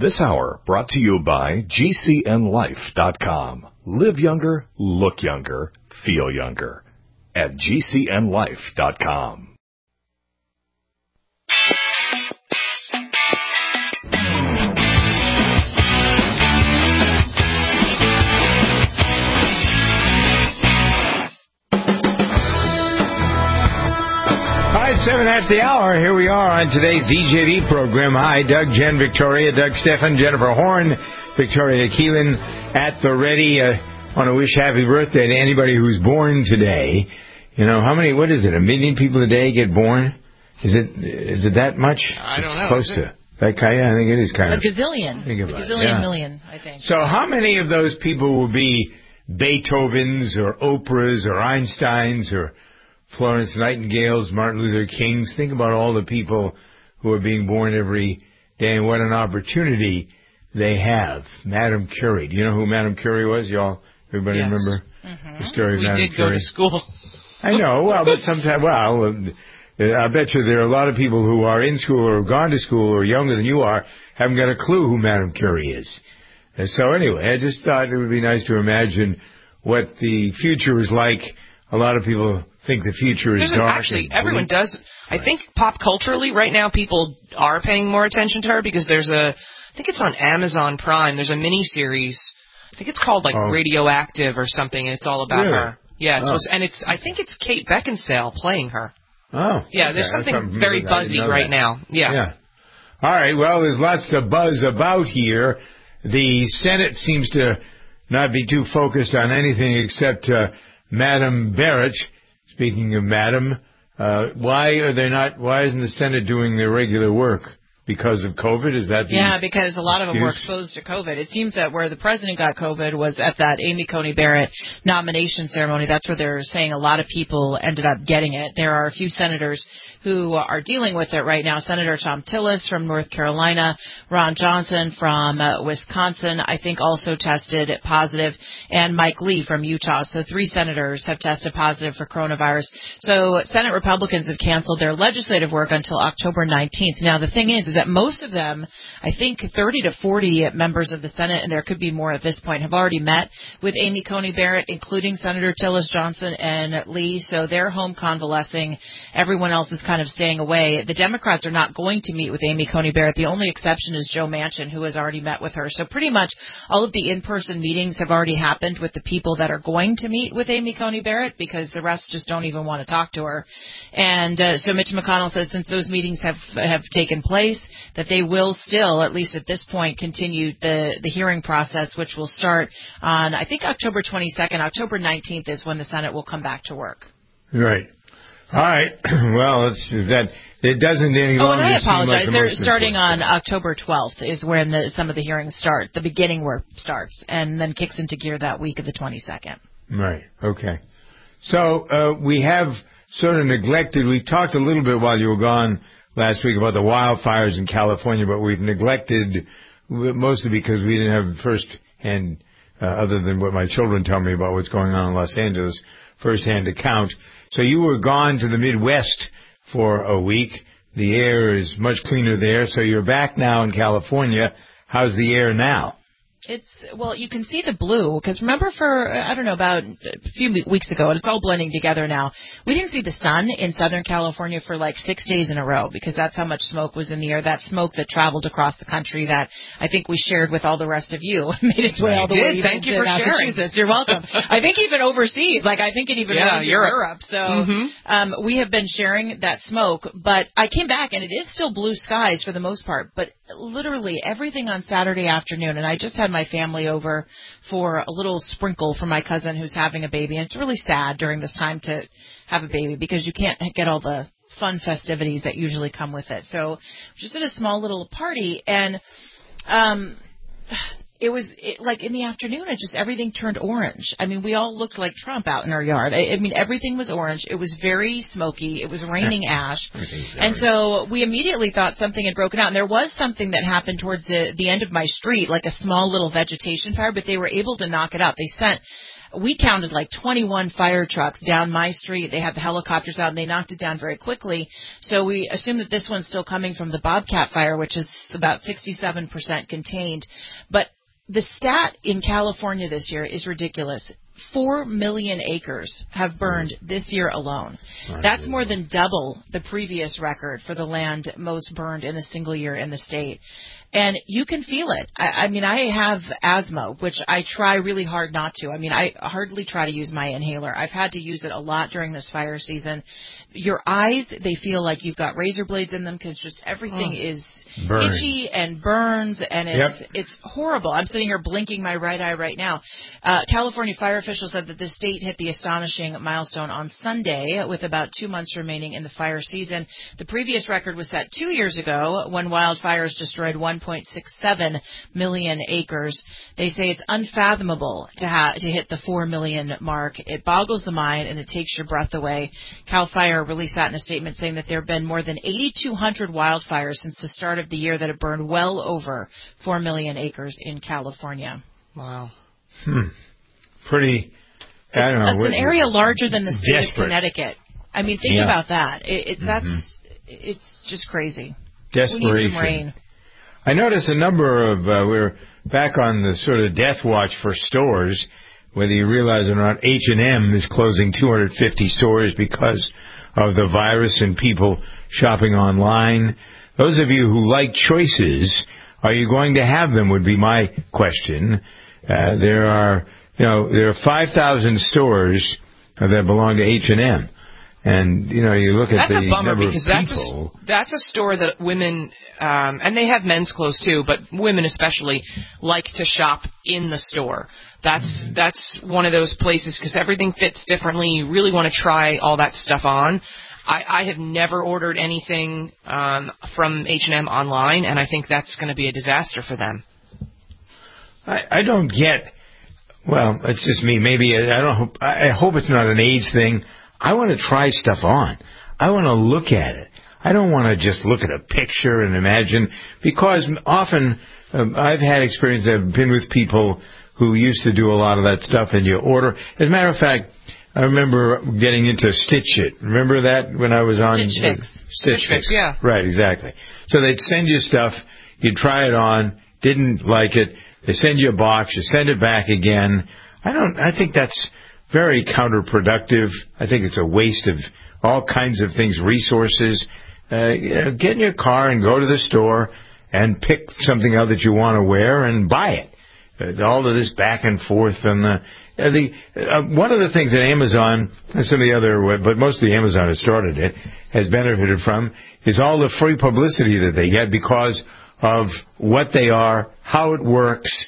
This hour brought to you by GCNLife.com. Live younger, look younger, feel younger at GCNLife.com. All right, 7 after the hour. Here we are on today's DJV program. Hi, Doug, Jen, Victoria, Doug, Stefan, Jennifer Horn, Victoria Keelan at the ready. Want to wish happy birthday to anybody who's born today. You know, how many, what is it, 1 million people a day get born? Is it that much? I don't know. It's close to that kind. I think it is kind a of. Gazillion. Think about a gazillion it, million, I think. So how many of those people will be Beethovens or Oprahs or Einsteins or Florence Nightingales, Martin Luther Kings? Think about all the people who are being born every day and what an opportunity they have. Madame Curie. Do you know who Madame Curie was? Everybody Yes. remember the story of Madame We Curie? did go to school. I know. Well, but sometimes, I bet you there are a lot of people who are in school or have gone to school or younger than you are, haven't got a clue who Madame Curie is. And so anyway, I just thought it would be nice to imagine what the future is like. A lot of people think the future is dark. Actually, everyone does. I think pop culturally right now people are paying more attention to her because I think it's on Amazon Prime. There's a mini-series. I think it's called Radioactive or something, and it's all about her. Yeah, I think it's Kate Beckinsale playing her. Oh. Yeah, there's something very buzzy right now. Yeah. All right, well, there's lots of buzz about here. The Senate seems to not be too focused on anything except Madam Barrett. Speaking of Madam, why isn't the Senate doing their regular work? Because of COVID? Is that because a lot of them were exposed to COVID. It seems that where the president got COVID was at that Amy Coney Barrett nomination ceremony. That's where they're saying a lot of people ended up getting it. There are a few senators who are dealing with it right now. Senator Thom Tillis from North Carolina, Ron Johnson from Wisconsin, I think also tested positive, and Mike Lee from Utah. So 3 senators have tested positive for coronavirus. So Senate Republicans have canceled their legislative work until October 19th. Now, the thing is that most of them, I think 30 to 40 members of the Senate, and there could be more at this point, have already met with Amy Coney Barrett, including Senator Tillis, Johnson, and Lee. So they're home convalescing. Everyone else is kind of staying away. The Democrats are not going to meet with Amy Coney Barrett. The only exception is Joe Manchin, who has already met with her. So pretty much all of the in-person meetings have already happened with the people that are going to meet with Amy Coney Barrett, because the rest just don't even want to talk to her. And so Mitch McConnell says since those meetings have taken place, that they will still, at least at this point, continue the hearing process, which will start on, I think, October 22nd. October 19th is when the Senate will come back to work. Right. All right. Well, it doesn't any longer. Oh, and I apologize. Seem like They're starting on October 12th is when some of the hearings start. The beginning work starts and then kicks into gear that week of the 22nd. Right. Okay. So we have sort of neglected. We talked a little bit while you were gone last week about the wildfires in California, but we've neglected, mostly because we didn't have first-hand, other than what my children tell me about what's going on in Los Angeles, first-hand account. So you were gone to the Midwest for a week. The air is much cleaner there. So you're back now in California. How's the air now? Well, you can see the blue, because remember about a few weeks ago, and it's all blending together now, we didn't see the sun in Southern California for like 6 days in a row, because that's how much smoke was in the air, that smoke that traveled across the country that I think we shared with all the rest of you, made its way all the way Thank you to for Massachusetts. You're welcome. I think even overseas, I think it even went to Europe. So we have been sharing that smoke, but I came back and it is still blue skies for the most part, but literally everything on Saturday afternoon, and I just had my family over for a little sprinkle for my cousin who's having a baby, and it's really sad during this time to have a baby because you can't get all the fun festivities that usually come with it. So just at a small little party, and it was like in the afternoon, everything turned orange. I mean, we all looked like Trump out in our yard. I mean, everything was orange. It was very smoky. It was raining ash. And so we immediately thought something had broken out. And there was something that happened towards the end of my street, like a small little vegetation fire, but they were able to knock it out. They sent we counted like 21 fire trucks down my street. They had the helicopters out, and they knocked it down very quickly. So we assume that this one's still coming from the Bobcat fire, which is about 67% contained. But the stat in California this year is ridiculous. 4 million acres have burned this year alone. That's more than double the previous record for the land most burned in a single year in the state. And you can feel it. I mean, I have asthma, which I try really hard not to. I mean, I hardly try to use my inhaler. I've had to use it a lot during this fire season. Your eyes, they feel like you've got razor blades in them because just everything is itchy and burns, and it's horrible. I'm sitting here blinking my right eye right now. California fire officials said that the state hit the astonishing milestone on Sunday with about 2 months remaining in the fire season. The previous record was set 2 years ago when wildfires destroyed 1.67 million acres. They say it's unfathomable to hit the 4 million mark. It boggles the mind, and it takes your breath away. CAL FIRE released that in a statement saying that there have been more than 8,200 wildfires since the start of the year that have burned well over 4 million acres in California. Wow. Pretty, I don't know. It's an area larger than the state of Connecticut. I mean, think about that. It's just crazy. Desperation. We need some rain. I noticed a number of, we're back on the sort of death watch for stores, whether you realize it or not. H&M is closing 250 stores because of the virus and people shopping online. Those of you who like choices, are you going to have them would be my question. There are 5,000 stores that belong to H&M. And, you look at the number of people. That's a bummer because that's a store that women, and they have men's clothes too, but women especially like to shop in the store. That's one of those places because everything fits differently. You really want to try all that stuff on. I have never ordered anything from H&M online, and I think that's going to be a disaster for them. I don't get. Well, it's just me. Maybe I hope it's not an age thing. I want to try stuff on. I want to look at it. I don't want to just look at a picture and imagine, because often I've had experience. I've been with people who used to do a lot of that stuff, and you order. As a matter of fact, I remember getting into Stitch It. Remember that when I was on Stitch Fix, yeah. Right, exactly. So they'd send you stuff, you'd try it on, didn't like it, they send you a box, you send it back again. I think that's very counterproductive. I think it's a waste of all kinds of things, resources. Get in your car and go to the store and pick something out that you want to wear and buy it. All of this back and forth and one of the things that Amazon and some of the other, but mostly Amazon has started it, has benefited from, is all the free publicity that they get because of what they are, how it works,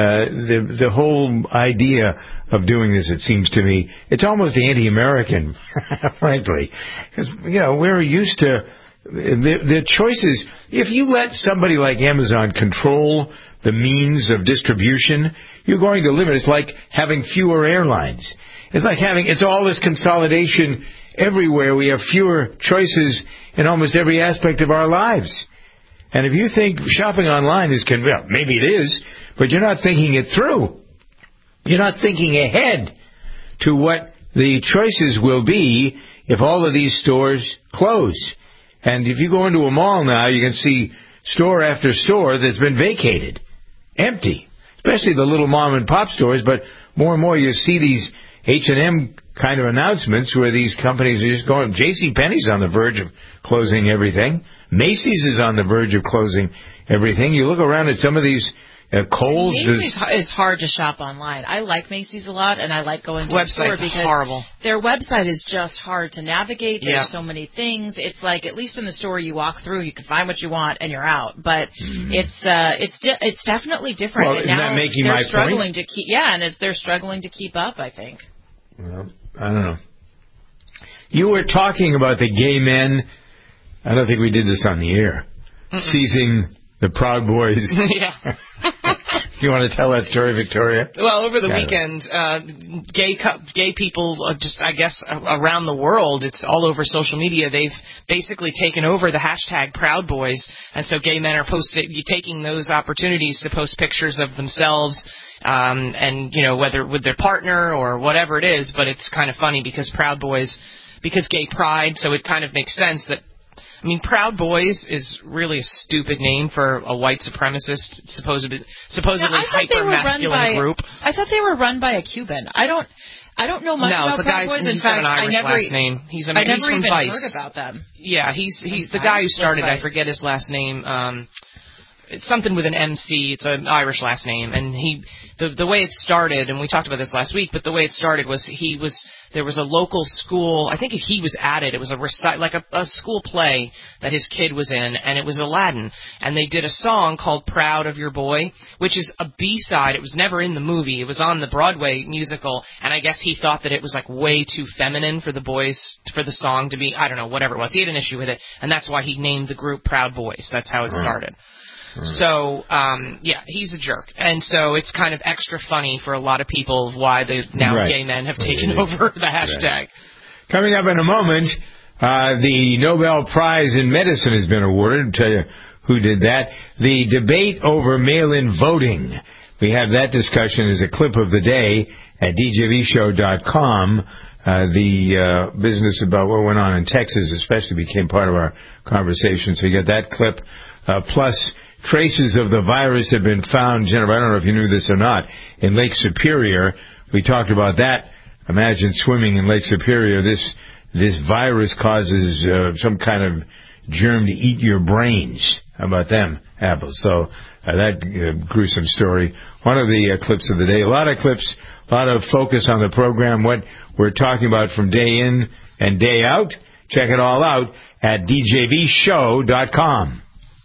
the whole idea of doing this. It seems to me it's almost anti-American, frankly, because we're used to the choices. If you let somebody like Amazon control the means of distribution, you're going to limit. It's like having fewer airlines. It's all this consolidation everywhere. We have fewer choices in almost every aspect of our lives. And if you think shopping online is maybe it is, but you're not thinking it through. You're not thinking ahead to what the choices will be if all of these stores close. And if you go into a mall now, you can see store after store that's been vacated, empty, especially the little mom and pop stores. But more and more you see these H&M kind of announcements where these companies are just going. JCPenney's on the verge of closing everything. Macy's is on the verge of closing everything. You look around at some of these Kohl's. Macy's is hard to shop online. I like Macy's a lot, and I like going to the store because horrible. Their website is just hard to navigate. There's so many things. It's like, at least in the store you walk through, you can find what you want and you're out. But it's definitely different. Well, and now that making my struggling point? to keep they're struggling to keep up, I think. Well, I don't know. You were talking about the gay men. I don't think we did this on the air. Seizing the Proud Boys. You want to tell that story, Victoria? Well, over the weekend, gay people, just I guess around the world, it's all over social media. They've basically taken over the hashtag Proud Boys, and so gay men are taking those opportunities to post pictures of themselves, and whether with their partner or whatever it is. But it's kind of funny because Proud Boys, because gay pride, so it kind of makes sense that. I mean, Proud Boys is really a stupid name for a white supremacist, supposedly hyper-masculine group. I thought they were run by a Cuban. I don't know much about Proud Boys. In fact, an Irish last name. I never even heard about them. Yeah, he's the guy who started. I forget his last name. It's something with an MC. It's an Irish last name, and the way it started, and we talked about this last week. But the way it started was there was a local school. I think he was at it. It was a school play that his kid was in, and it was Aladdin. And they did a song called "Proud of Your Boy," which is a B-side. It was never in the movie. It was on the Broadway musical, and I guess he thought that it was like way too feminine for the song to be. I don't know, whatever it was. He had an issue with it, and that's why he named the group Proud Boys. That's how it started. So, he's a jerk. And so it's kind of extra funny for a lot of people of why the gay men have taken over the hashtag. Right. Coming up in a moment, the Nobel Prize in Medicine has been awarded. I'll tell you who did that. The debate over mail-in voting. We have that discussion as a clip of the day at djvshow.com. The business about what went on in Texas especially became part of our conversation. So you get that clip, plus traces of the virus have been found, Jennifer, I don't know if you knew this or not, in Lake Superior. We talked about that. Imagine swimming in Lake Superior. This virus causes some kind of germ to eat your brains. How about them apples? So that gruesome story. One of the clips of the day. A lot of clips, a lot of focus on the program, what we're talking about from day in and day out. Check it all out at djvshow.com.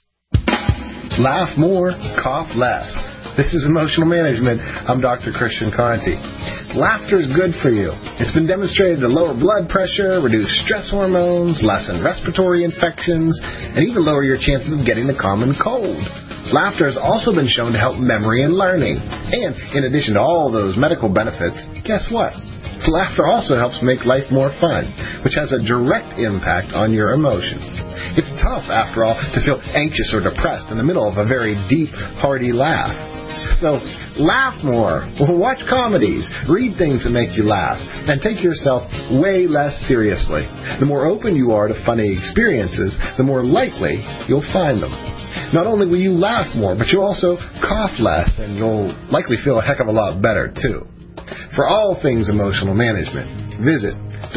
Laugh more, cough less. This is Emotional Management. I'm Dr. Christian Conti. Laughter is good for you. It's been demonstrated to lower blood pressure, reduce stress hormones, lessen respiratory infections, and even lower your chances of getting the common cold. Laughter has also been shown to help memory and learning. And in addition to all those medical benefits, guess what? Laughter also helps make life more fun, which has a direct impact on your emotions. It's tough, after all, to feel anxious or depressed in the middle of a very deep, hearty laugh. So, laugh more, watch comedies, read things that make you laugh, and take yourself way less seriously. The more open you are to funny experiences, the more likely you'll find them. Not only will you laugh more, but you'll also cough less, and you'll likely feel a heck of a lot better, too. For all things emotional management, visit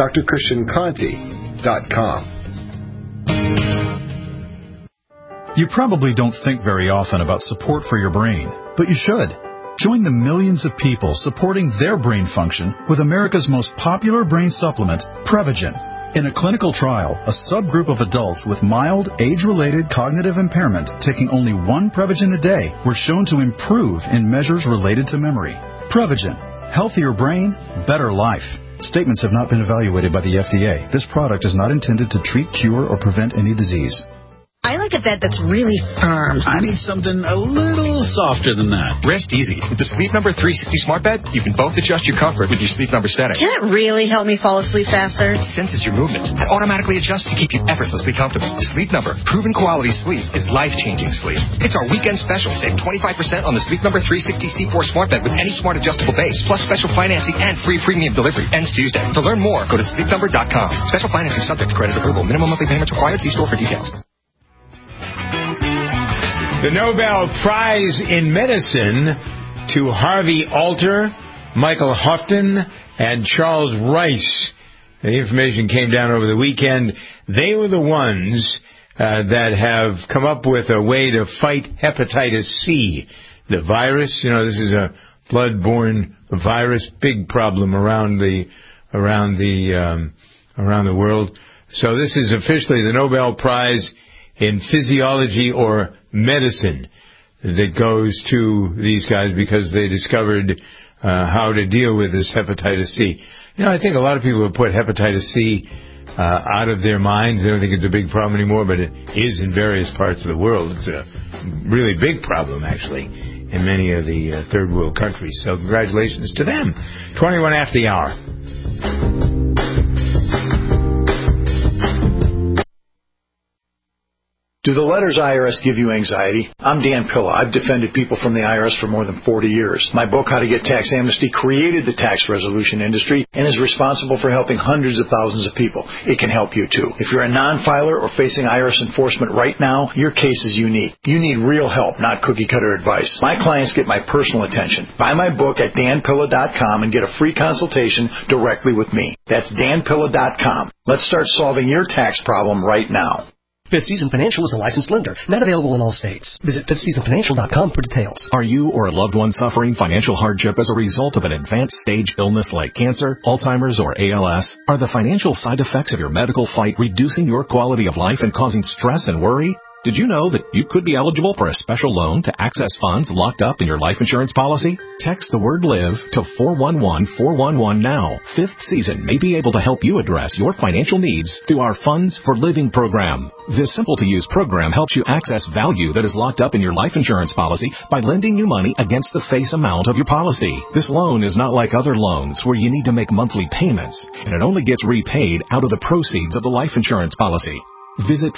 drchristianconti.com. You probably don't think very often about support for your brain, but you should. Join the millions of people supporting their brain function with America's most popular brain supplement, Prevagen. In a clinical trial, a subgroup of adults with mild, age-related cognitive impairment taking only one Prevagen a day were shown to improve in measures related to memory. Prevagen. Healthier brain, better life. Statements have not been evaluated by the FDA. This product is not intended to treat, cure, or prevent any disease. I like a bed that's really firm. I need something a little softer than that. Rest easy. With the Sleep Number 360 Smart Bed, you can both adjust your comfort with your Sleep Number setting. Can it really help me fall asleep faster? It senses your movements and automatically adjusts to keep you effortlessly comfortable. Sleep Number. Proven quality sleep is life-changing sleep. It's our weekend special. Save 25% on the Sleep Number 360 C4 Smart Bed with any smart adjustable base, plus special financing and free premium delivery. Ends Tuesday. To learn more, go to sleepnumber.com. Special financing subject to credit approval. Minimum monthly payments required. See store for details. The Nobel Prize in Medicine to Harvey Alter, Michael Houghton, and Charles Rice. The information came down over the weekend. They were the ones that have come up with a way to fight hepatitis C. The virus, this is a blood-borne virus, big problem around the world. So this is officially the Nobel Prize in Physiology or Medicine that goes to these guys because they discovered how to deal with this hepatitis C. I think a lot of people have put hepatitis C out of their minds. They don't think it's a big problem anymore, but it is in various parts of the world. It's a really big problem, actually. in many of the third world countries. So congratulations to them. 21 after the hour. Do the letters IRS give you anxiety? I'm Dan Pilla. I've defended people from the IRS for more than 40 years. My book, How to Get Tax Amnesty, created the tax resolution industry and is responsible for helping hundreds of thousands of people. It can help you, too. If you're a non-filer or facing IRS enforcement right now, your case is unique. You need real help, not cookie-cutter advice. My clients get my personal attention. Buy my book at danpilla.com and get a free consultation directly with me. That's danpilla.com. Let's start solving your tax problem right now. Fifth Season Financial is a licensed lender, not available in all states. Visit fifthseasonfinancial.com for details. Are you or a loved one suffering financial hardship as a result of an advanced stage illness like cancer, Alzheimer's, or ALS? Are the financial side effects of your medical fight reducing your quality of life and causing stress and worry? Did you know that you could be eligible for a special loan to access funds locked up in your life insurance policy? Text the word LIVE to 411-411 now. Fifth Season may be able to help you address your financial needs through our Funds for Living program. This simple-to-use program helps you access value that is locked up in your life insurance policy by lending you money against the face amount of your policy. This loan is not like other loans where you need to make monthly payments, and it only gets repaid out of the proceeds of the life insurance policy. Visit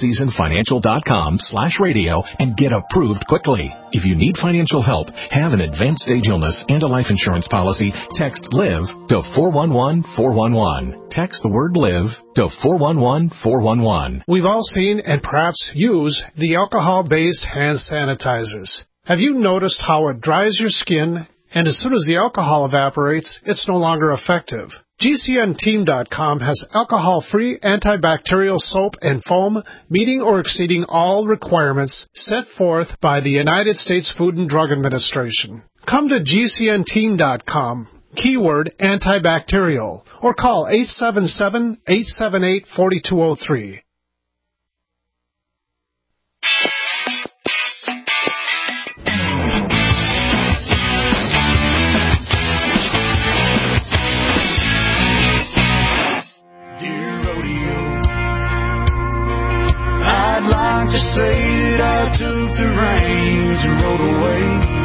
fifthseasonfinancial.com/radio and get approved quickly. If you need financial help, have an advanced stage illness and a life insurance policy, text LIVE to 411-411. Text the word LIVE to 411-411. We've all seen and perhaps use the alcohol-based hand sanitizers. Have you noticed how it dries your skin, and as soon as the alcohol evaporates, it's no longer effective? GCNteam.com has alcohol-free antibacterial soap and foam meeting or exceeding all requirements set forth by the United States Food and Drug Administration. Come to GCNteam.com, keyword antibacterial, or call 877-878-4203. I'd like to say that I took the reins and rode away.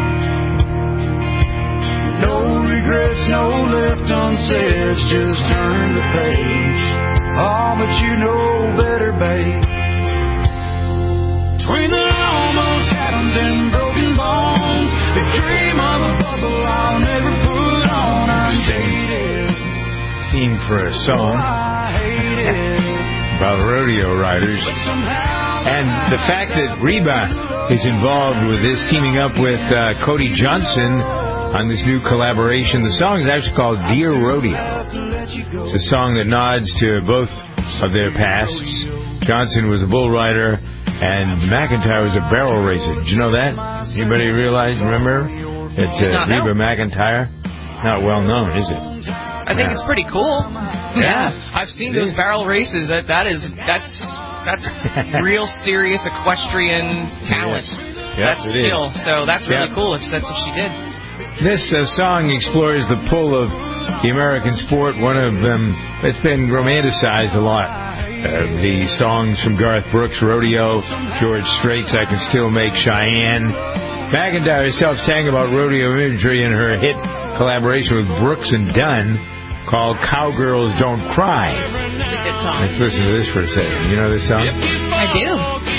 No regrets, no left unsaid, just turn the page. Oh, but you know better, babe. Between the almost atoms and broken bones, the dream of a bubble I'll never put on. I hate it. Theme for a song about rodeo riders. And the fact that Reba is involved with this, teaming up with Cody Johnson on this new collaboration. The song is actually called Dear Rodeo. It's a song that nods to both of their pasts. Johnson was a bull rider, and McIntyre was a barrel racer. Did you know that? Anybody remember? It's Reba McIntyre. Not well known, is it? I think it's pretty cool. Yeah, I've seen those barrel races. That's real serious equestrian talent. Yes. That's skill. So that's really cool if that's what she did. This song explores the pull of the American sport. One of them, it's been romanticized a lot. The songs from Garth Brooks, Rodeo, George Strait's I Can Still Make Cheyenne. McIntyre herself sang about rodeo imagery in her hit collaboration with Brooks and Dunn called Cowgirls Don't Cry. It's a good song. Let's listen to this for a second. You know this song? Yep. I do.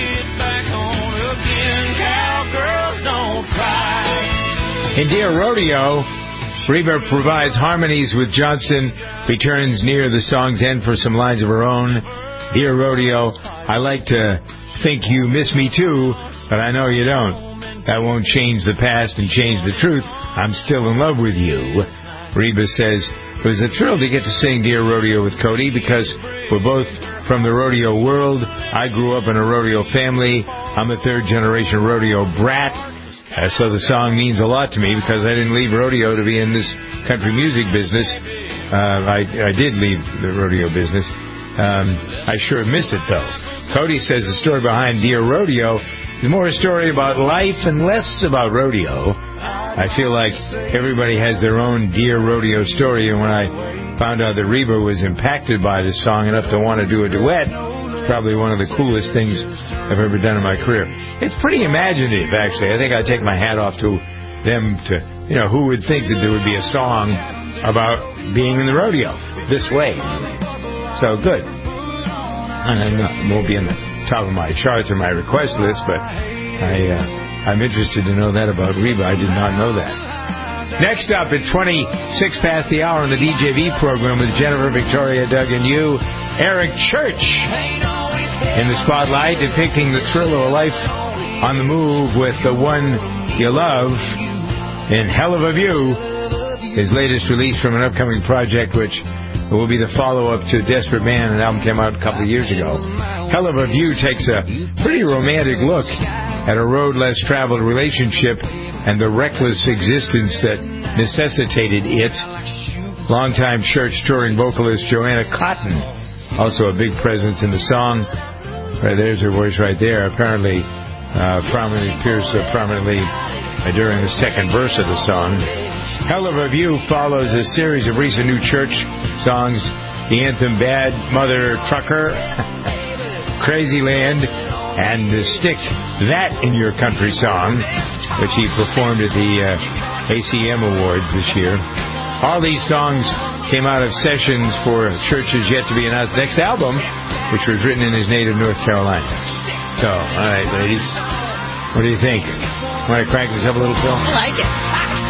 In Dear Rodeo, Reba provides harmonies with Johnson, returns near the song's end for some lines of her own. Dear Rodeo, I like to think you miss me too, but I know you don't. That won't change the past and change the truth. I'm still in love with you. Reba says, it was a thrill to get to sing Dear Rodeo with Cody because we're both from the rodeo world. I grew up in a rodeo family. I'm a third-generation rodeo brat. So the song means a lot to me because I didn't leave rodeo to be in this country music business. I did leave the rodeo business. I sure miss it, though. Cody says the story behind Dear Rodeo is more a story about life and less about rodeo. I feel like everybody has their own Dear Rodeo story, and when I found out that Reba was impacted by this song enough to want to do a duet, probably one of the coolest things I've ever done in my career. It's pretty imaginative, actually. I think I take my hat off to them. Who would think that there would be a song about being in the rodeo this way? So good. And I won't be in the top of my charts or my request list, but I'm interested to know that about Reba. I did not know that. Next up at 26 past the hour on the DJV program with Jennifer, Victoria, Doug, and you, Eric Church in the spotlight, depicting the thrill of a life on the move with the one you love in Hell of a View, his latest release from an upcoming project which will be the follow-up to Desperate Man, an album came out a couple of years ago. Hell of a View takes a pretty romantic look at a road less traveled relationship and the reckless existence that necessitated it. Longtime Church touring vocalist Joanna Cotton, also a big presence in the song. There's her voice right there. Apparently, appears prominently during the second verse of the song. Hell of a View follows a series of recent new Church songs. The anthem Bad Mother Trucker, Crazy Land, and Stick That in Your Country Song, which he performed at the ACM Awards this year. All these songs came out of sessions for Church's yet-to-be-announced next album, which was written in his native North Carolina. So, all right, ladies, what do you think? Want to crank this up a little, Phil? I like it.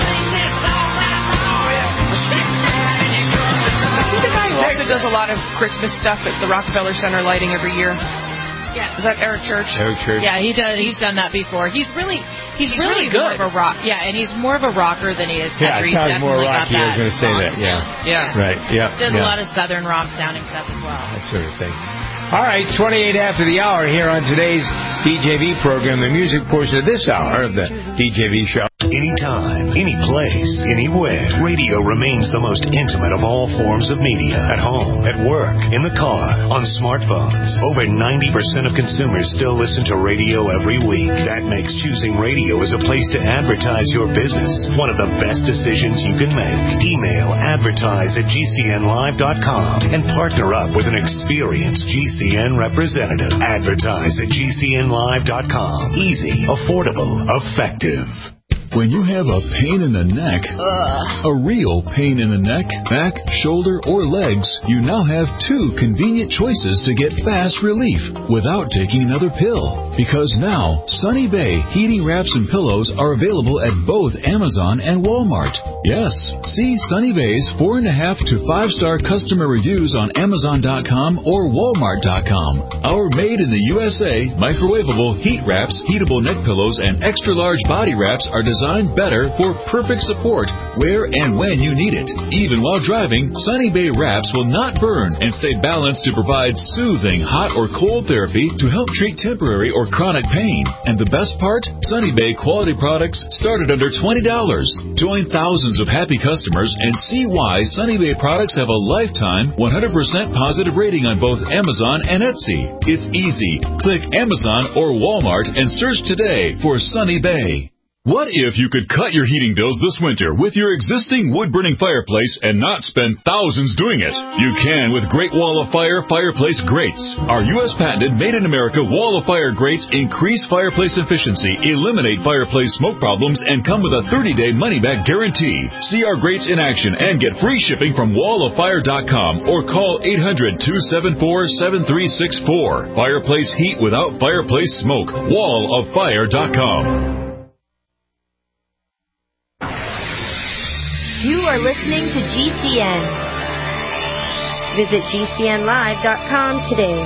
Is he the guy who also does a lot of Christmas stuff at the Rockefeller Center lighting every year? Yeah. Is that Eric Church? Eric Church. Yeah, he does. He's done that before. He's really good. More of a rock. Yeah, and he's more of a rocker than he is country. Yeah, sounds more rocky. I was going to say that. Yeah. Right. Yeah. Does a lot of southern rock sounding stuff as well. That sort of thing. All right, 28 after the hour here on today's DJV program, the music portion of this hour of the DJV show. Anytime, any place, anywhere, radio remains the most intimate of all forms of media. At home, at work, in the car, on smartphones. Over 90% of consumers still listen to radio every week. That makes choosing radio as a place to advertise your business one of the best decisions you can make. Email advertise@gcnlive.com and partner up with an experienced GCN representative. Advertise at gcnlive.com. Easy, affordable, effective. When you have a pain in the neck, a real pain in the neck, back, shoulder, or legs, you now have two convenient choices to get fast relief without taking another pill. Because now, Sunny Bay heating wraps and pillows are available at both Amazon and Walmart. Yes, see Sunny Bay's 4.5 to 5-star customer reviews on Amazon.com or Walmart.com. Our made in the USA, microwavable heat wraps, heatable neck pillows, and extra large body wraps are designed better for perfect support where and when you need it. Even while driving, Sunny Bay wraps will not burn and stay balanced to provide soothing hot or cold therapy to help treat temporary or chronic pain. And the best part? Sunny Bay quality products start at under $20. Join thousands of happy customers and see why Sunny Bay products have a lifetime 100% positive rating on both Amazon and Etsy. It's easy. Click Amazon or Walmart and search today for Sunny Bay. What if you could cut your heating bills this winter with your existing wood-burning fireplace and not spend thousands doing it? You can with Great Wall of Fire fireplace grates. Our U.S. patented made-in-America Wall of Fire grates increase fireplace efficiency, eliminate fireplace smoke problems, and come with a 30-day money-back guarantee. See our grates in action and get free shipping from walloffire.com or call 800-274-7364. Fireplace heat without fireplace smoke. walloffire.com. You are listening to GCN. Visit GCNlive.com today.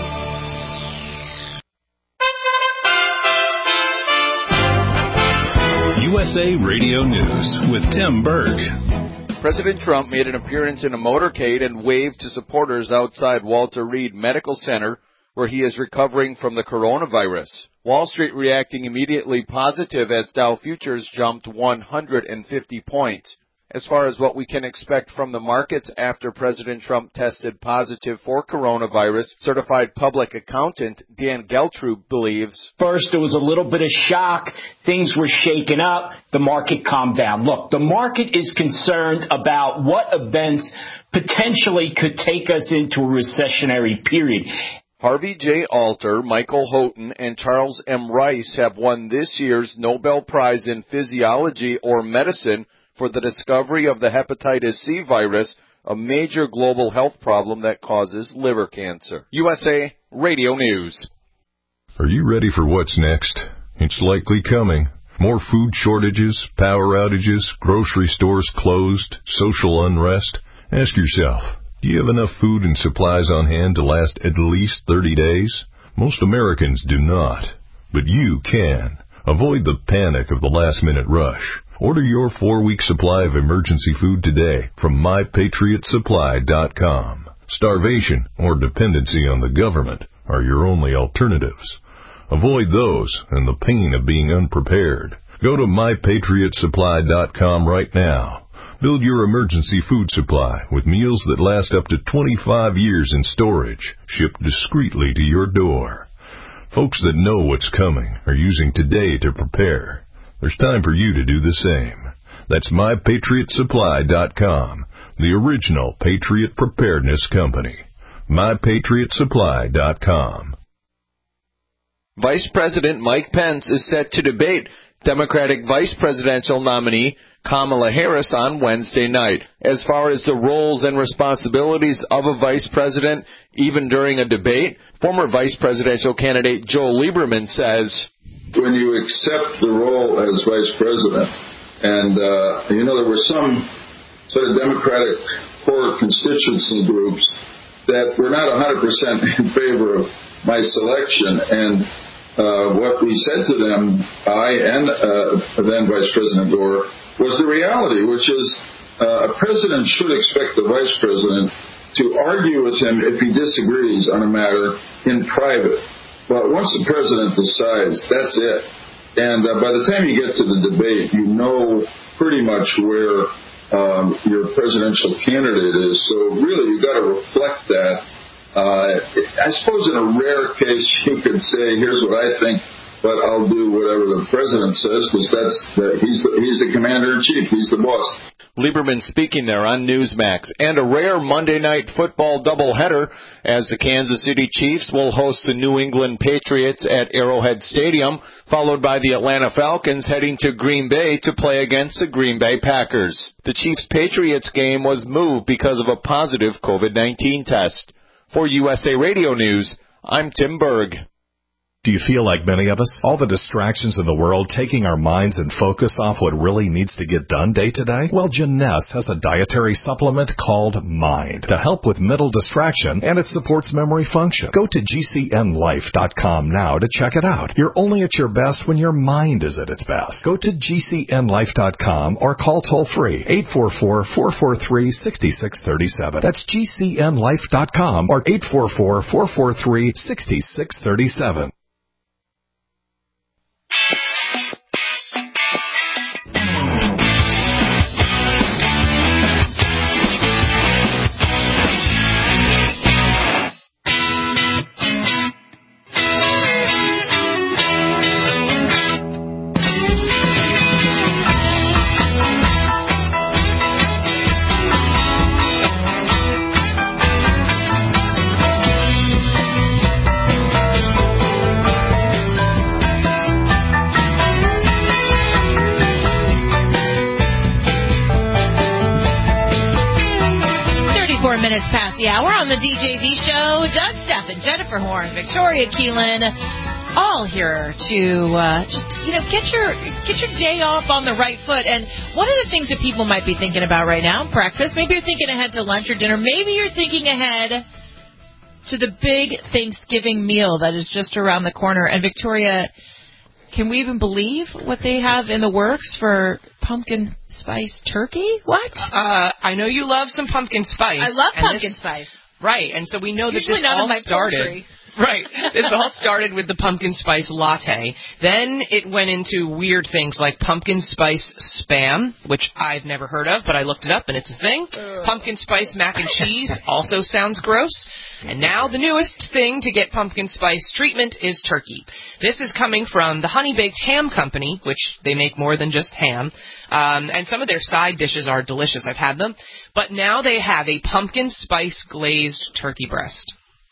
USA Radio News with Tim Berg. President Trump made an appearance in a motorcade and waved to supporters outside Walter Reed Medical Center, where he is recovering from the coronavirus. Wall Street reacting immediately positive as Dow futures jumped 150 points. As far as what we can expect from the markets after President Trump tested positive for coronavirus, certified public accountant Dan Geltrub believes. First, there was a little bit of shock. Things were shaken up. The market calmed down. Look, the market is concerned about what events potentially could take us into a recessionary period. Harvey J. Alter, Michael Houghton, and Charles M. Rice have won this year's Nobel Prize in Physiology or Medicine for the discovery of the hepatitis C virus, a major global health problem that causes liver cancer. USA Radio News. Are you ready for what's next? It's likely coming. More food shortages, power outages, grocery stores closed, social unrest. Ask yourself, do you have enough food and supplies on hand to last at least 30 days? Most Americans do not, but you can. Avoid the panic of the last-minute rush. Order your 4-week supply of emergency food today from MyPatriotSupply.com. Starvation or dependency on the government are your only alternatives. Avoid those and the pain of being unprepared. Go to MyPatriotSupply.com right now. Build your emergency food supply with meals that last up to 25 years in storage, shipped discreetly to your door. Folks that know what's coming are using today to prepare. There's time for you to do the same. That's MyPatriotSupply.com, the original Patriot Preparedness Company. MyPatriotSupply.com. Vice President Mike Pence is set to debate Democratic vice presidential nominee Kamala Harris on Wednesday night. As far as the roles and responsibilities of a vice president, even during a debate, former vice presidential candidate Joe Lieberman says, when you accept the role as vice president, and there were some sort of Democratic core constituency groups that were not 100% in favor of my selection, and what we said to them, I and then Vice President Gore, was the reality, which is a president should expect the vice president to argue with him if he disagrees on a matter in private. But once the president decides, that's it. And by the time you get to the debate, you know pretty much where your presidential candidate is. So really, you've got to reflect that. I suppose in a rare case, you could say, here's what I think, but I'll do whatever the president says, because he's the commander-in-chief. He's the boss. Lieberman speaking there on Newsmax. And a rare Monday night football doubleheader as the Kansas City Chiefs will host the New England Patriots at Arrowhead Stadium, followed by the Atlanta Falcons heading to Green Bay to play against the Green Bay Packers. The Chiefs-Patriots game was moved because of a positive COVID-19 test. For USA Radio News, I'm Tim Berg. Do you feel like many of us? All the distractions in the world taking our minds and focus off what really needs to get done day to day? Well, Jeunesse has a dietary supplement called Mind to help with mental distraction, and it supports memory function. Go to GCNLife.com now to check it out. You're only at your best when your mind is at its best. Go to GCNLife.com or call toll-free 844-443-6637. That's GCNLife.com or 844-443-6637. 4 minutes past the hour on the DJV show. Doug Steffen, Jennifer Horn, Victoria Keelan, all here to get your day off on the right foot. And one of the things that people might be thinking about right now, breakfast, maybe you're thinking ahead to lunch or dinner, maybe you're thinking ahead to the big Thanksgiving meal that is just around the corner. And Victoria, can we even believe what they have in the works for pumpkin spice turkey? What? I know you love some pumpkin spice. I love pumpkin spice. Right, and so we know that Usually this not all in my started. poultry. Right. This all started with the pumpkin spice latte. Then it went into weird things like pumpkin spice spam, which I've never heard of, but I looked it up and it's a thing. Pumpkin spice mac and cheese also sounds gross. And now the newest thing to get pumpkin spice treatment is turkey. This is coming from the Honey Baked Ham Company, which they make more than just ham. And some of their side dishes are delicious. I've had them. But now they have a pumpkin spice glazed turkey breast.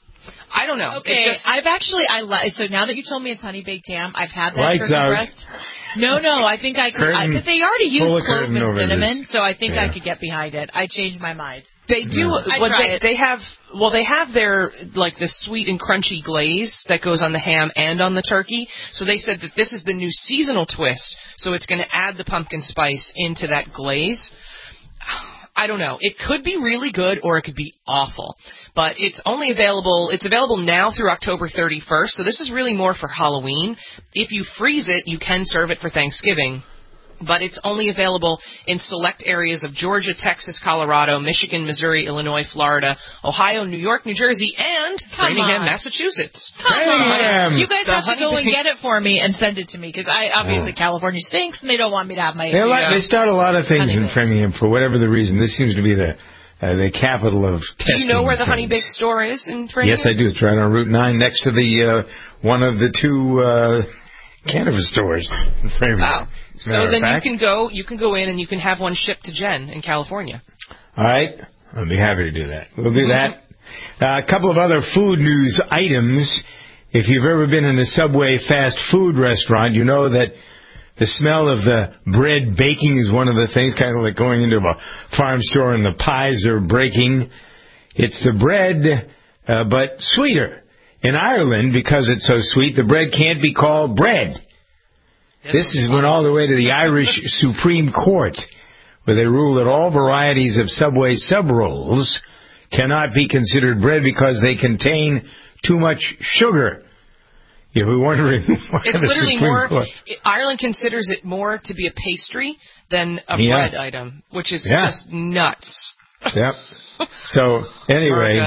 I don't know. Okay, so now that you told me it's honey baked ham, I've had that Lights turkey out. breast. No, I think I could, because they already use clove and cinnamon, so I think I could get behind it. I changed my mind. They do. They have their the sweet and crunchy glaze that goes on the ham and on the turkey. So they said that this is the new seasonal twist. So it's going to add the pumpkin spice into that glaze. I don't know. It could be really good or it could be awful. But it's available now through October 31st. So this is really more for Halloween. If you freeze it, you can serve it for Thanksgiving. But it's only available in select areas of Georgia, Texas, Colorado, Michigan, Missouri, Illinois, Florida, Ohio, New York, New Jersey, and Framingham, Massachusetts. Come on. You guys have to go and get it for me and send it to me, because obviously California stinks and they don't want me to have my... They start a lot of things in Framingham for whatever the reason. This seems to be the capital of testing. Do you know where the Honey Baked store is in Framingham? Yes, I do. It's right on Route 9 next to the one of the two cannabis stores in Framingham. Wow. So then you can go in and you can have one shipped to Jen in California. All right. I'll be happy to do that. We'll do that. A couple of other food news items. If you've ever been in a Subway fast food restaurant, you know that the smell of the bread baking is one of the things, kind of like going into a farm store and the pies are breaking. It's the bread, but sweeter. In Ireland, because it's so sweet, the bread can't be called bread. This went all the way to the Irish Supreme Court, where they ruled that all varieties of Subway sub-rolls cannot be considered bread because they contain too much sugar. If we're wondering why it's literally Supreme Court. Ireland considers it more to be a pastry than a bread item, which is just nuts. Yep. So anyway,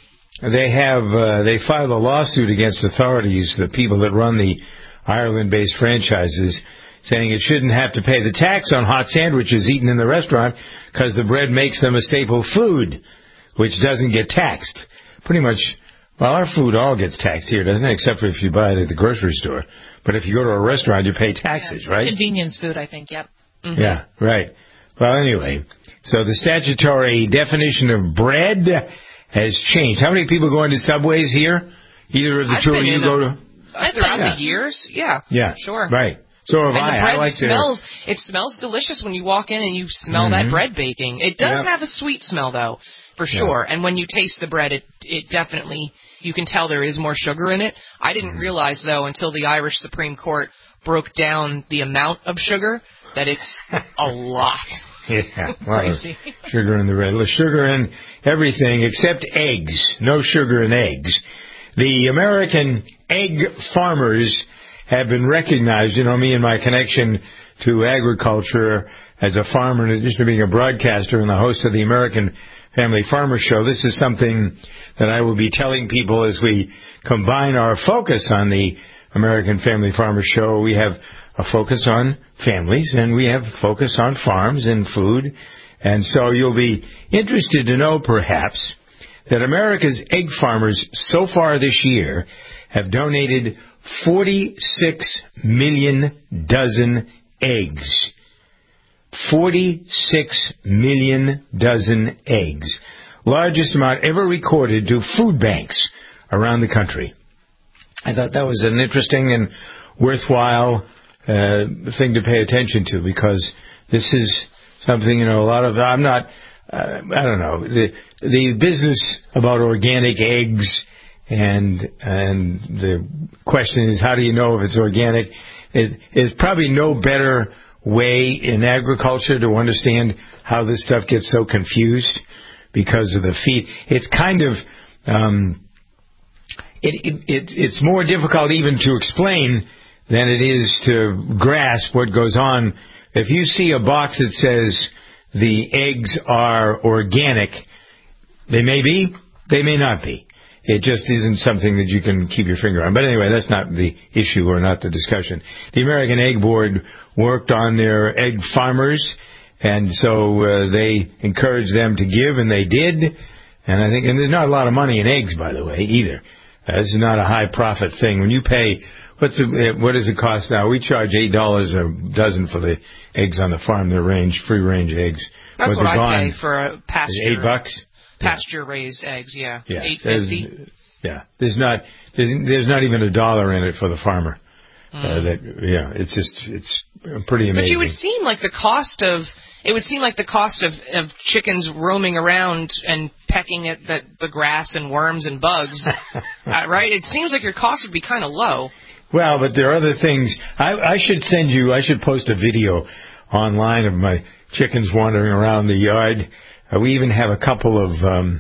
they filed a lawsuit against authorities, the people that run the Ireland-based franchises, saying it shouldn't have to pay the tax on hot sandwiches eaten in the restaurant because the bread makes them a staple food, which doesn't get taxed. Pretty much, well, our food all gets taxed here, doesn't it? Except for if you buy it at the grocery store. But if you go to a restaurant, you pay taxes, right? Convenience food, I think, yep. Mm-hmm. Yeah, right. Well, anyway, so the statutory definition of bread has changed. How many people go into Subways here? Either of the two of you go to... Throughout the years, yeah, sure, right. So have and I. The bread I like it smells delicious when you walk in and you smell that bread baking. It does have a sweet smell though, for sure. And when you taste the bread, it definitely, you can tell there is more sugar in it. I didn't realize though until the Irish Supreme Court broke down the amount of sugar that it's a lot. Yeah, crazy. Sugar in the bread, sugar in everything except eggs. No sugar in eggs. The American egg farmers have been recognized, me and my connection to agriculture as a farmer, in addition to being a broadcaster and the host of the American Family Farmer Show. This is something that I will be telling people as we combine our focus on the American Family Farmer Show. We have a focus on families, and we have a focus on farms and food. And so you'll be interested to know, perhaps, that America's egg farmers so far this year have donated 46 million dozen eggs. 46 million dozen eggs. Largest amount ever recorded to food banks around the country. I thought that was an interesting and worthwhile thing to pay attention to, because this is something, a lot of, I don't know, the business about organic eggs and the question is, how do you know if it's organic? Is probably no better way in agriculture to understand how this stuff gets so confused because of the feed. It's kind of, it's more difficult even to explain than it is to grasp what goes on. If you see a box that says the eggs are organic, they may be, they may not be. It just isn't something that you can keep your finger on. But anyway, that's not the issue or not the discussion. The American Egg Board worked on their egg farmers, and so they encouraged them to give, and they did. And I think, and there's not a lot of money in eggs, by the way, either. This is not a high profit thing. When you pay, what does it cost now? We charge $8 a dozen for the eggs on the farm. They're free range eggs. That's what I pay for a pasture. $8? Pasture raised eggs, yeah. $8.50. Yeah. There's not even $1 in it for the farmer. It's pretty amazing. But it would seem like the cost of chickens roaming around and pecking at the grass and worms and bugs, right? It seems like your cost would be kind of low. Well, but there are other things. I should post a video online of my chickens wandering around the yard. We even have a couple of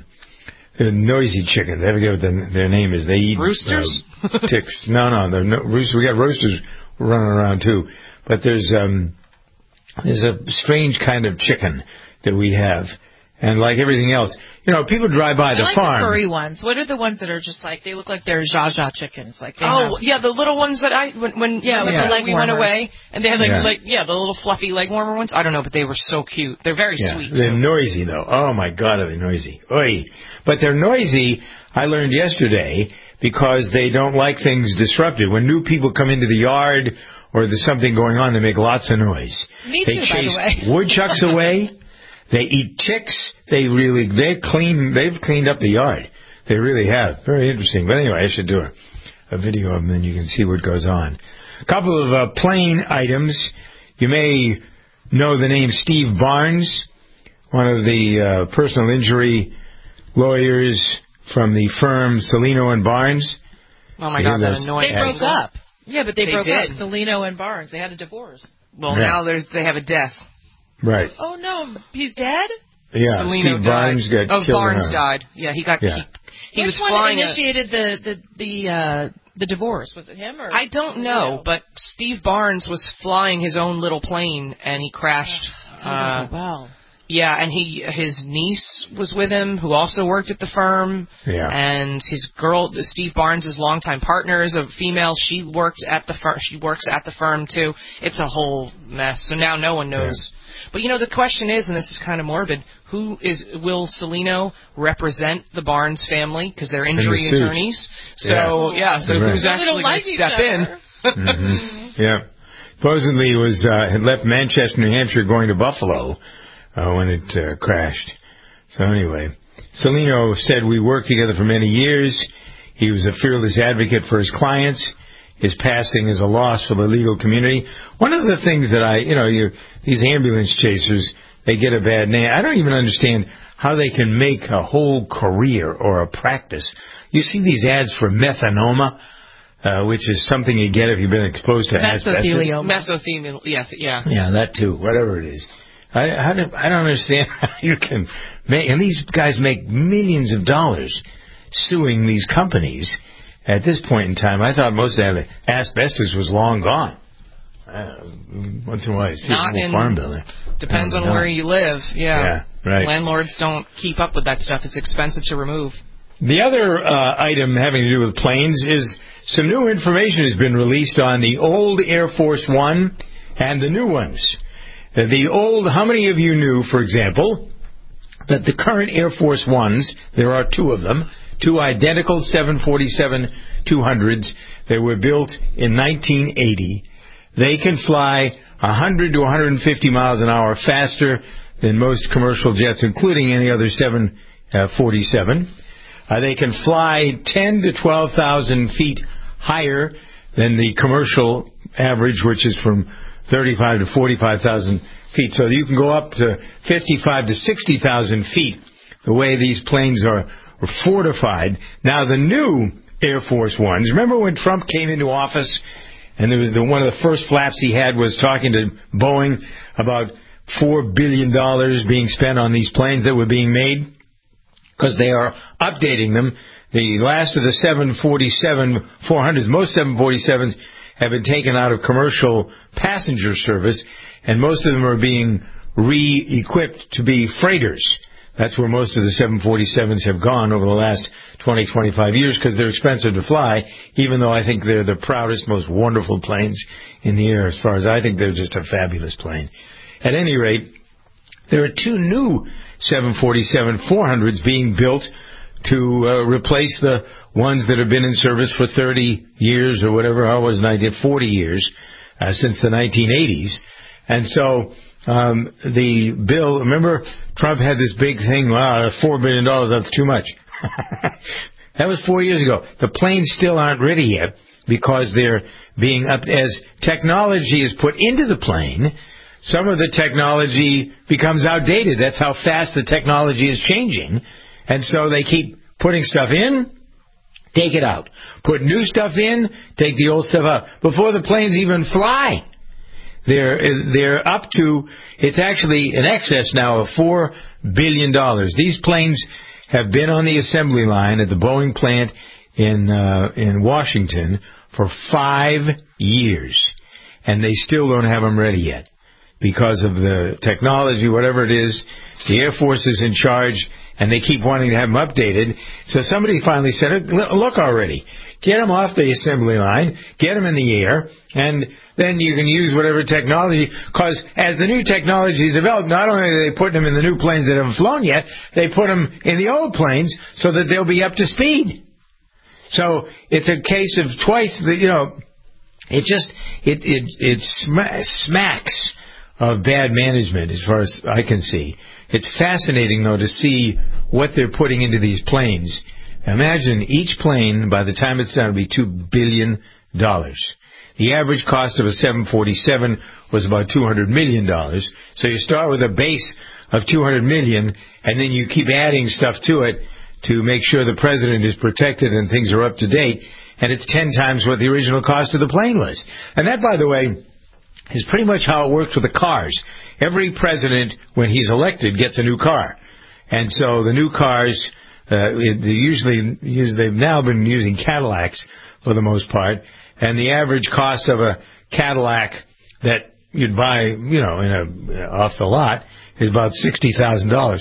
noisy chickens. I forget what their name is. They eat roosters. Ticks. No, they're roosters. We got roosters running around too. But there's a strange kind of chicken that we have. And like everything else, people drive by the farm. The furry ones. What are the ones that are just like, they look like they're Zha Zha chickens? Like they the little ones that when we went away, and they had the little fluffy leg warmer ones. I don't know, but they were so cute. They're very sweet. They're noisy though. Oh my God, are they noisy? Oy. But they're noisy, I learned yesterday, because they don't like things disrupted. When new people come into the yard or there's something going on, they make lots of noise. Me too, by the way. They chase woodchucks away. They eat ticks. They've cleaned up the yard. They really have. Very interesting. But anyway, I should do a video of them, and you can see what goes on. A couple of plain items. You may know the name Steve Barnes, one of the personal injury lawyers from the firm Celino and Barnes. Oh my God, that annoying. They broke up. Yeah, but they broke up. Celino and Barnes. They had a divorce. Well, now they have a death. Right. Oh no, he's dead? Yeah, Celino Steve Barnes got killed. Barnes died. Yeah, he got. Yeah. He was one flying. Initiated the divorce? Was it him or? I don't know, but Steve Barnes was flying his own little plane and he crashed. Wow. Yeah, and his niece was with him, who also worked at the firm. Yeah. And his girl, Steve Barnes' longtime partner, is a female. She worked at the firm. She works at the firm too. It's a whole mess. So now no one knows. Yeah. But the question is, and this is kind of morbid, will Celino represent the Barnes family because they're injury attorneys? So who's actually going to step in? Mm-hmm. Yeah. Supposedly he had left Manchester, New Hampshire, going to Buffalo when it crashed. So anyway, Celino said, "We worked together for many years. He was a fearless advocate for his clients. His passing is a loss for the legal community." One of the things that these ambulance chasers, they get a bad name. I don't even understand how they can make a whole career or a practice. You see these ads for methanoma, which is something you get if you've been exposed to asbestos. Mesothelioma, yeah. Yeah, that too, whatever it is. I don't understand how you can make, and these guys make millions of dollars suing these companies. At this point in time, I thought most of the asbestos was long gone. Once in a while, I see a little farm building. Depends on where you live. Yeah, right. Landlords don't keep up with that stuff. It's expensive to remove. The other item having to do with planes is some new information has been released on the old Air Force One and the new ones. How many of you knew, for example, that the current Air Force Ones, there are two of them, two identical 747-200s. They were built in 1980. They can fly 100 to 150 miles an hour faster than most commercial jets, including any other 747. They can fly 10 to 12,000 feet higher than the commercial average, which is from 35 to 45,000 feet. So you can go up to 55 to 60,000 feet the way these planes are fortified. Now, the new Air Force Ones, remember when Trump came into office and there was one of the first flaps he had was talking to Boeing about $4 billion being spent on these planes that were being made? Because they are updating them. The last of the 747-400s, most 747s have been taken out of commercial passenger service, and most of them are being re-equipped to be freighters. That's where most of the 747s have gone over the last 20, 25 years because they're expensive to fly, even though I think they're the proudest, most wonderful planes in the air. As far as I think they're just a fabulous plane. At any rate, there are two new 747-400s being built to replace the ones that have been in service for 30 years or whatever, 40 years since the 1980s. And so the bill, remember Trump had this big thing, wow, $4 billion, that's too much. That was 4 years ago. The planes still aren't ready yet because they're being up as technology is put into the plane. Some of the technology becomes outdated. That's how fast the technology is changing. And so they keep putting stuff in, take it out. Put new stuff in, take the old stuff out. Before the planes even fly, they're up to, it's actually in excess now of $4 billion. These planes have been on the assembly line at the Boeing plant in Washington for 5 years. And they still don't have them ready yet because of the technology, whatever it is. The Air Force is in charge, and they keep wanting to have them updated. So somebody finally said, look already, get them off the assembly line, get them in the air, and then you can use whatever technology, because as the new technology is developed, not only are they putting them in the new planes that haven't flown yet, they put them in the old planes so that they'll be up to speed. So it's a case of twice, it smacks of bad management as far as I can see. It's fascinating, though, to see what they're putting into these planes. Imagine each plane, by the time it's done, will be $2 billion. The average cost of a 747 was about $200 million. So you start with a base of $200 million, and then you keep adding stuff to it to make sure the president is protected and things are up to date, and it's 10 times what the original cost of the plane was. And that, by the way, is pretty much how it works with the cars. Every president, when he's elected, gets a new car. And so the new cars, they've now been using Cadillacs for the most part, and the average cost of a Cadillac that you'd buy, off the lot is about $60,000.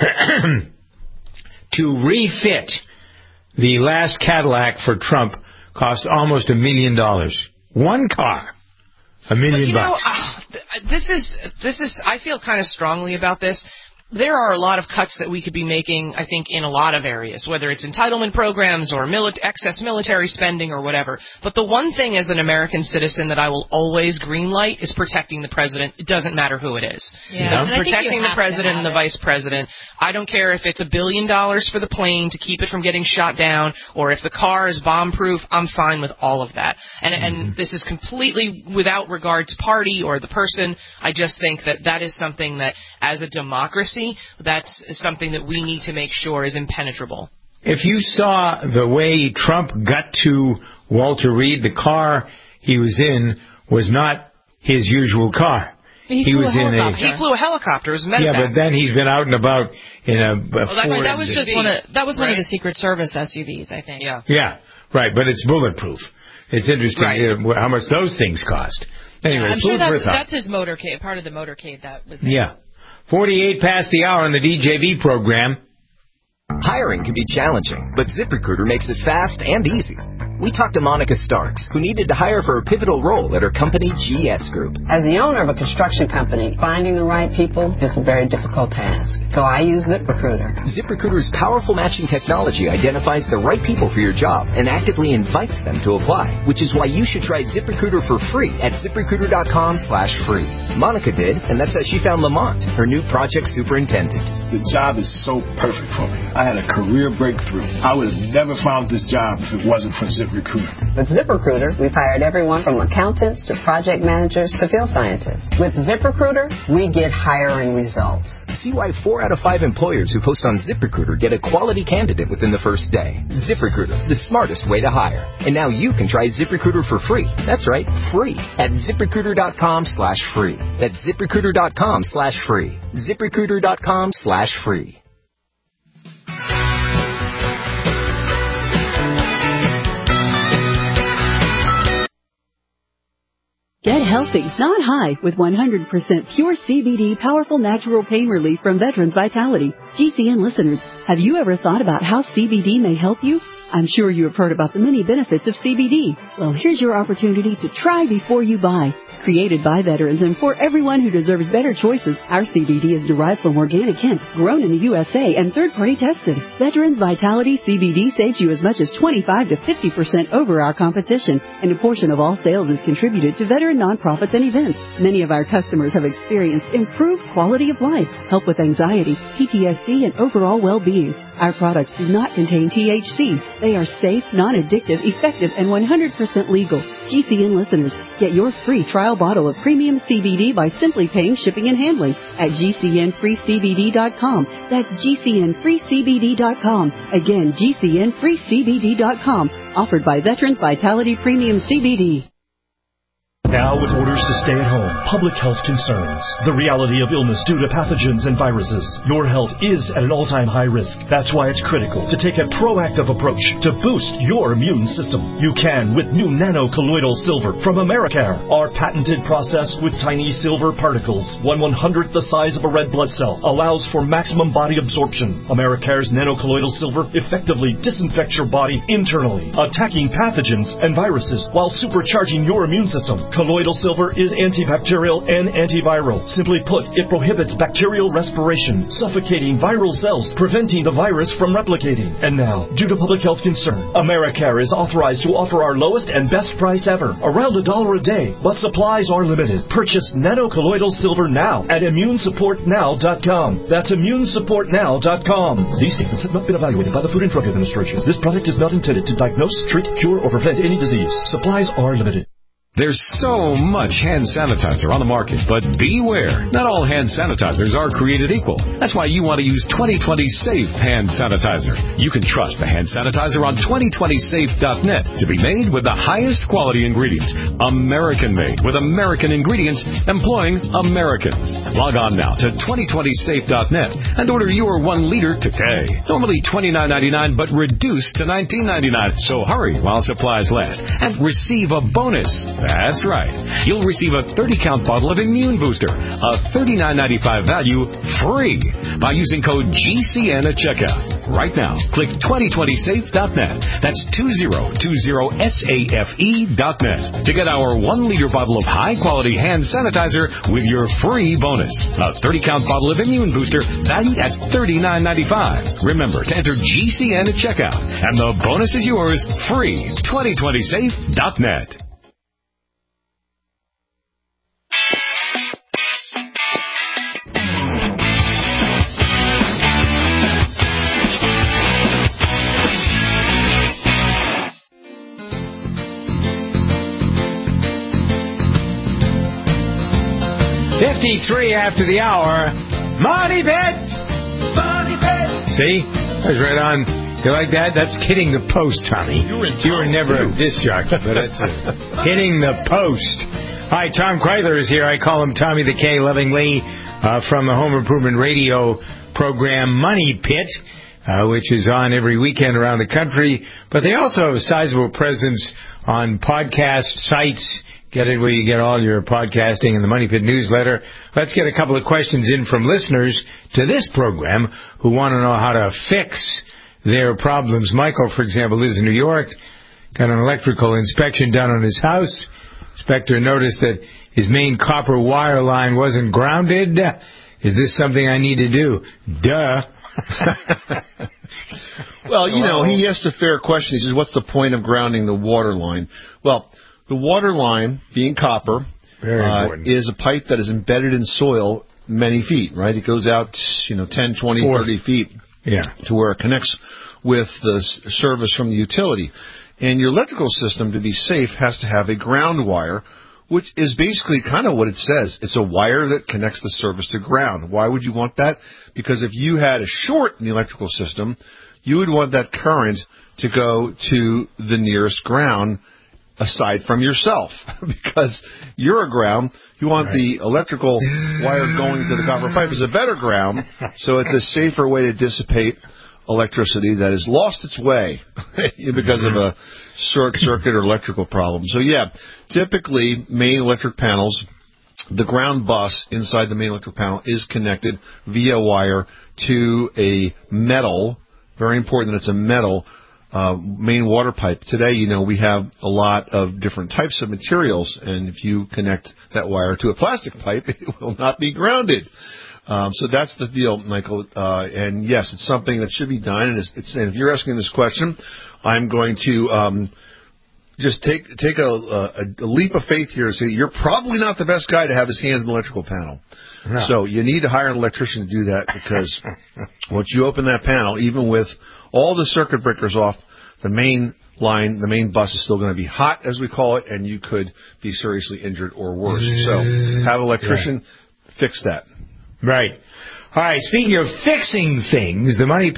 To refit the last Cadillac for Trump cost almost $1 million. One car. $1 million bucks. This is. I feel kind of strongly about this. There are a lot of cuts that we could be making, I think, in a lot of areas, whether it's entitlement programs or excess military spending or whatever. But the one thing as an American citizen that I will always greenlight is protecting the president. It doesn't matter who it is. Yeah. Protecting the president and the vice president. I don't care if it's $1 billion for the plane to keep it from getting shot down, or if the car is bomb-proof. I'm fine with all of that. And this is completely without regard to party or the person. I just think that is something that, as a democracy, that's something that we need to make sure is impenetrable. If you saw the way Trump got to Walter Reed, the car he was in was not his usual car. He flew a helicopter. It was medevac. Yeah, but then he's been out and about in a Ford. That was one of the Secret Service SUVs, I think. Yeah, right, but it's bulletproof. It's interesting how much those things cost. Anyway, I'm sure that's his motorcade, part of the motorcade that was there. Yeah. 48 past the hour on the DJV program. Hiring can be challenging, but ZipRecruiter makes it fast and easy. We talked to Monica Starks, who needed to hire for a pivotal role at her company, GS Group. As the owner of a construction company, finding the right people is a very difficult task. So I use ZipRecruiter. ZipRecruiter's powerful matching technology identifies the right people for your job and actively invites them to apply, which is why you should try ZipRecruiter for free at ZipRecruiter.com/free. Monica did, and that's how she found Lamont, her new project superintendent. The job is so perfect for me. I had a career breakthrough. I would have never found this job if it wasn't for ZipRecruiter. With ZipRecruiter, we've hired everyone from accountants to project managers to field scientists. With ZipRecruiter, we get hiring results. See why 4 out of 5 employers who post on ZipRecruiter get a quality candidate within the first day. ZipRecruiter, the smartest way to hire. And now you can try ZipRecruiter for free. That's right, free at ZipRecruiter.com/free. That's ZipRecruiter.com/free. ZipRecruiter.com/free. Get healthy, not high, with 100% pure CBD powerful natural pain relief from Veterans Vitality. GCN listeners, have you ever thought about how CBD may help you? I'm sure you have heard about the many benefits of CBD. Well, here's your opportunity to try before you buy. Created by veterans and for everyone who deserves better choices, our CBD is derived from organic hemp, grown in the USA and third-party tested. Veterans Vitality CBD saves you as much as 25 to 50% over our competition, and a portion of all sales is contributed to veteran nonprofits and events. Many of our customers have experienced improved quality of life, help with anxiety, PTSD, and overall well-being. Our products do not contain THC. They are safe, non-addictive, effective, and 100% legal. GCN listeners, get your free trial bottle of premium CBD by simply paying shipping and handling at GCNFreeCBD.com. That's GCNFreeCBD.com. Again, GCNFreeCBD.com. Offered by Veterans Vitality Premium CBD. Now, with orders to stay at home, public health concerns, the reality of illness due to pathogens and viruses, your health is at an all-time high risk. That's why it's critical to take a proactive approach to boost your immune system. You can with new nano-colloidal silver from Americare. Our patented process with tiny silver particles, 1/100th the size of a red blood cell, allows for maximum body absorption. Americare's nano-colloidal silver effectively disinfects your body internally, attacking pathogens and viruses while supercharging your immune system. Colloidal silver is antibacterial and antiviral. Simply put, it prohibits bacterial respiration, suffocating viral cells, preventing the virus from replicating. And now, due to public health concern, Americare is authorized to offer our lowest and best price ever, around $1 a day, but supplies are limited. Purchase nano-colloidal silver now at immunesupportnow.com. That's immunesupportnow.com. These statements have not been evaluated by the Food and Drug Administration. This product is not intended to diagnose, treat, cure, or prevent any disease. Supplies are limited. There's so much hand sanitizer on the market, but beware. Not all hand sanitizers are created equal. That's why you want to use 2020 Safe hand sanitizer. You can trust the hand sanitizer on 2020safe.net to be made with the highest quality ingredients. American-made with American ingredients employing Americans. Log on now to 2020safe.net and order your 1 liter today. Normally $29.99, but reduced to $19.99. So hurry while supplies last and receive a bonus. That's right. You'll receive a 30-count bottle of Immune Booster, a $39.95 value, free by using code GCN at checkout. Right now, click 2020safe.net. That's 2020safe.net to get our 1-liter bottle of high-quality hand sanitizer with your free bonus. A 30-count bottle of Immune Booster valued at $39.95. Remember to enter GCN at checkout, and the bonus is yours free. 2020safe.net. .53 after the hour. Money Bet! Money Bet! See? That was right on. You like that? That's hitting the post, Tommy. You were never a disc jockey, but it's hitting the post. Hi, Tom Kreitler is here. I call him Tommy the K lovingly from the Home Improvement Radio program Money Pit, which is on every weekend around the country. But they also have a sizable presence on podcast sites. Get it where you get all your podcasting and the Money Pit newsletter. Let's get a couple of questions in from listeners to this program who want to know how to fix their problems. Michael, for example, lives in New York, got an electrical inspection done on his house. Inspector noticed that his main copper wire line wasn't grounded. Is this something I need to do? Duh. Well, you know, he asked a fair question. He says, what's the point of grounding the water line? Well, the water line, being copper, is a pipe that is embedded in soil many feet, right? It goes out, 10, 20, 30 feet to where it connects with the service from the utility. And your electrical system, to be safe, has to have a ground wire, which is basically kind of what it says. It's a wire that connects the service to ground. Why would you want that? Because if you had a short in the electrical system, you would want that current to go to the nearest ground aside from yourself, because you're a ground. You want the electrical wire going to the copper pipe as a better ground, so it's a safer way to dissipate electricity that has lost its way because of a short circuit or electrical problem. So, typically main electric panels, the ground bus inside the main electric panel is connected via wire to a metal, very important that it's a metal, main water pipe. Today, we have a lot of different types of materials, and if you connect that wire to a plastic pipe, it will not be grounded. So that's the deal, Michael. And yes, it's something that should be done. And if you're asking this question, I'm going to just take a leap of faith here and say you're probably not the best guy to have his hands on the electrical panel. No. So you need to hire an electrician to do that, because once you open that panel, even with all the circuit breakers off, the main line, the main bus is still going to be hot, as we call it, and you could be seriously injured or worse. So have an electrician fix that. Right. All right. Speaking of fixing things, the Money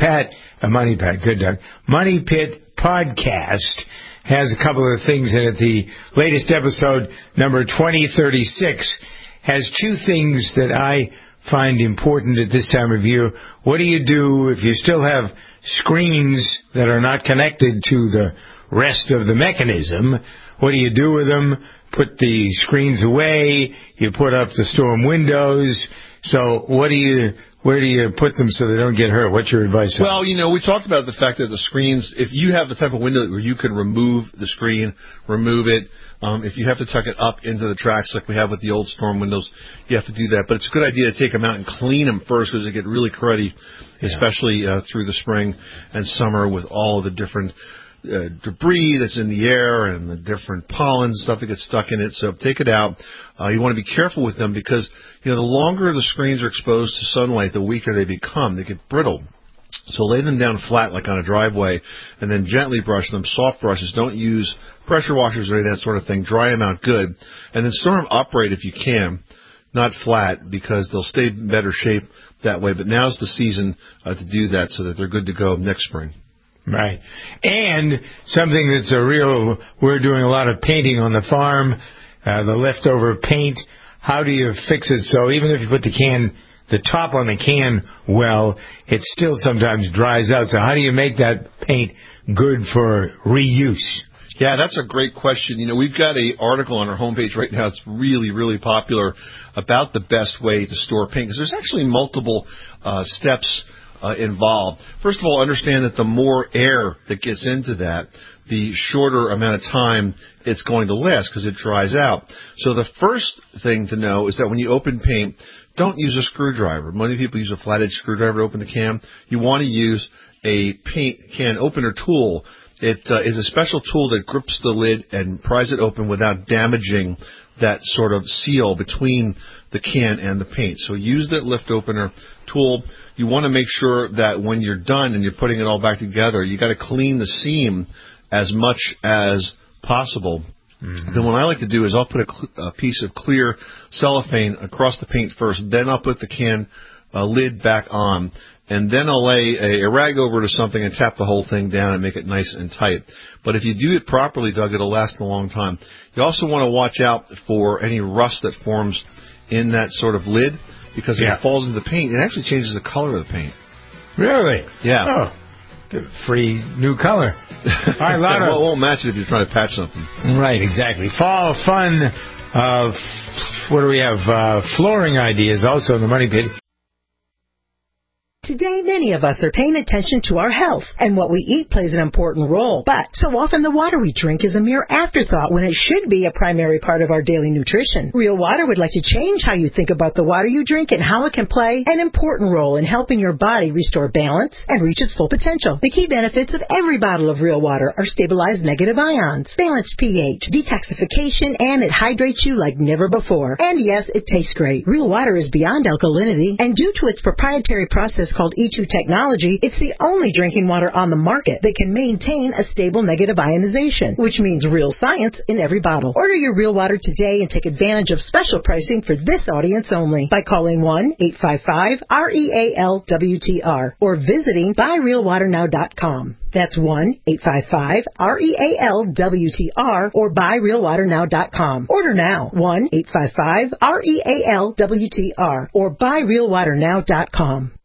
Pit podcast has a couple of things in it. The latest episode, number 2036, has two things that I find important at this time of year. What do you do if you still have screens that are not connected to the rest of the mechanism? What do you do with them? Put the screens away. You put up the storm windows. So where do you put them so they don't get hurt? What's your advice? Well, we talked about the fact that the screens, if you have the type of window where you can remove the screen, remove it. If you have to tuck it up into the tracks like we have with the old storm windows, you have to do that. But it's a good idea to take them out and clean them first, because they get really cruddy, especially through the spring and summer with all of the different debris that's in the air and the different pollen stuff that gets stuck in it. So take it out. You want to be careful with them, because the longer the screens are exposed to sunlight, the weaker they become. They get brittle. So lay them down flat like on a driveway, and then gently brush them. Soft brushes. Don't use pressure washers or any of that sort of thing. Dry them out good, and then store them upright if you can, not flat, because they'll stay in better shape that way. But now's the season to do that, so that they're good to go next spring. Right. And something that's we're doing a lot of painting on the farm, the leftover paint. How do you fix it so even if you put the top on the can well, it still sometimes dries out? So how do you make that paint good for reuse? Yeah, that's a great question. We've got an article on our homepage right now. It's really, really popular about the best way to store paint, because there's actually multiple steps involved. First of all, understand that the more air that gets into that, the shorter amount of time it's going to last, because it dries out. So the first thing to know is that when you open paint, don't use a screwdriver. Many people use a flat-edged screwdriver to open the can. You want to use a paint can opener tool. It is a special tool that grips the lid and pries it open without damaging that sort of seal between the can and the paint. So use that lift opener tool. You want to make sure that when you're done and you're putting it all back together, you got to clean the seam as much as possible. Mm-hmm. Then what I like to do is I'll put a piece of clear cellophane across the paint first. Then I'll put the can lid back on. And then I'll lay a rag over it or something and tap the whole thing down and make it nice and tight. But if you do it properly, Doug, it'll last a long time. You also want to watch out for any rust that forms in that sort of lid, because if it falls into the paint, it actually changes the color of the paint. Really? Yeah. Oh, free new color. All right, it won't match it if you're trying to patch something. Right, exactly. Fall fun. What do we have? Flooring ideas also in the Money Pit. Today, many of us are paying attention to our health, and what we eat plays an important role. But so often the water we drink is a mere afterthought when it should be a primary part of our daily nutrition. Real Water would like to change how you think about the water you drink and how it can play an important role in helping your body restore balance and reach its full potential. The key benefits of every bottle of Real Water are stabilized negative ions, balanced pH, detoxification, and it hydrates you like never before. And yes, it tastes great. Real Water is beyond alkalinity, and due to its proprietary process called E2 technology, it's the only drinking water on the market that can maintain a stable negative ionization, which means real science in every bottle. Order your Real Water today and take advantage of special pricing for this audience only by calling 1-855-REAL-WTR or visiting buyrealwaternow.com. That's 1-855-REAL-WTR or buyrealwaternow.com. Order now. 1-855-REAL-WTR or buyrealwaternow.com.